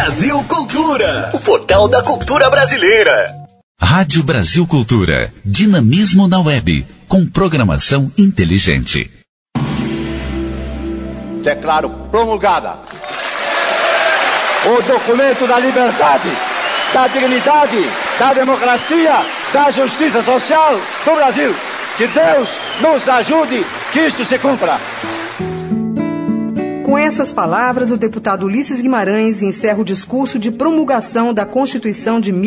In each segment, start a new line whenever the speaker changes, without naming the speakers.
Brasil Cultura, o portal da cultura brasileira.
Rádio Brasil Cultura, dinamismo na web, com programação inteligente.
Declaro promulgada o documento da liberdade, da dignidade, da democracia, da justiça social do Brasil. Que Deus nos ajude que isto se cumpra.
Com essas palavras, o deputado Ulisses Guimarães encerra o discurso de promulgação da Constituição de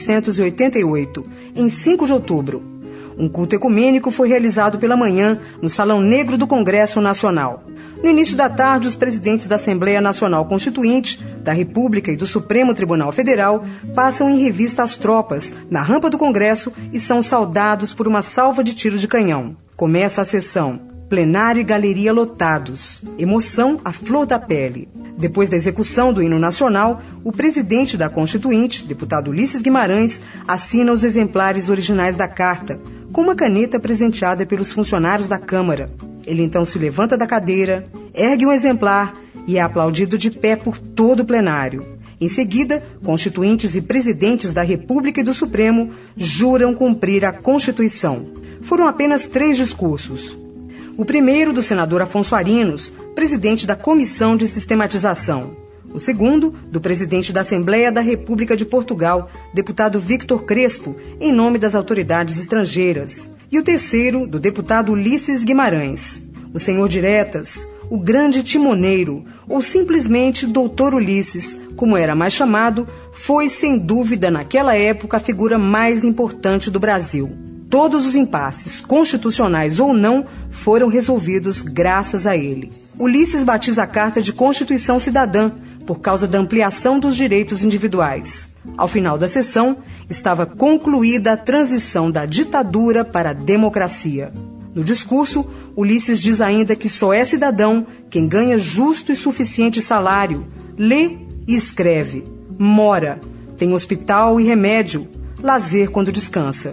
1988, em 5 de outubro. Um culto ecumênico foi realizado pela manhã no Salão Negro do Congresso Nacional. No início da tarde, os presidentes da Assembleia Nacional Constituinte, da República e do Supremo Tribunal Federal passam em revista as tropas na rampa do Congresso e são saudados por uma salva de tiros de canhão. Começa a sessão. Plenário e galeria lotados. Emoção à flor da pele. Depois da execução do hino nacional, o presidente da Constituinte, deputado Ulisses Guimarães, assina os exemplares originais da carta, com uma caneta presenteada pelos funcionários da Câmara. Ele então se levanta da cadeira, ergue um exemplar e é aplaudido de pé por todo o plenário. Em seguida, constituintes e presidentes da República e do Supremo juram cumprir a Constituição. Foram apenas 3 discursos. O primeiro, do senador Afonso Arinos, presidente da Comissão de Sistematização. O segundo, do presidente da Assembleia da República de Portugal, deputado Victor Crespo, em nome das autoridades estrangeiras. E o terceiro, do deputado Ulisses Guimarães. O senhor Diretas, o grande timoneiro, ou simplesmente Doutor Ulisses, como era mais chamado, foi, sem dúvida, naquela época, a figura mais importante do Brasil. Todos os impasses, constitucionais ou não, foram resolvidos graças a ele. Ulisses batiza a Carta de Constituição Cidadã, por causa da ampliação dos direitos individuais. Ao final da sessão, estava concluída a transição da ditadura para a democracia. No discurso, Ulisses diz ainda que só é cidadão quem ganha justo e suficiente salário, lê e escreve, mora, tem hospital e remédio, lazer quando descansa.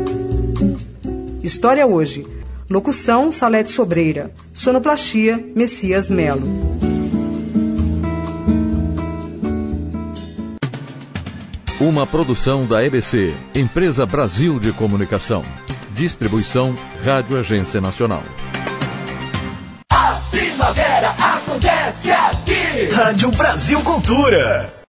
História hoje. Locução, Salete Sobreira. Sonoplastia, Messias Melo.
Uma produção da EBC, Empresa Brasil de Comunicação. Distribuição, Rádio Agência Nacional.
A primavera acontece aqui. Rádio Brasil Cultura.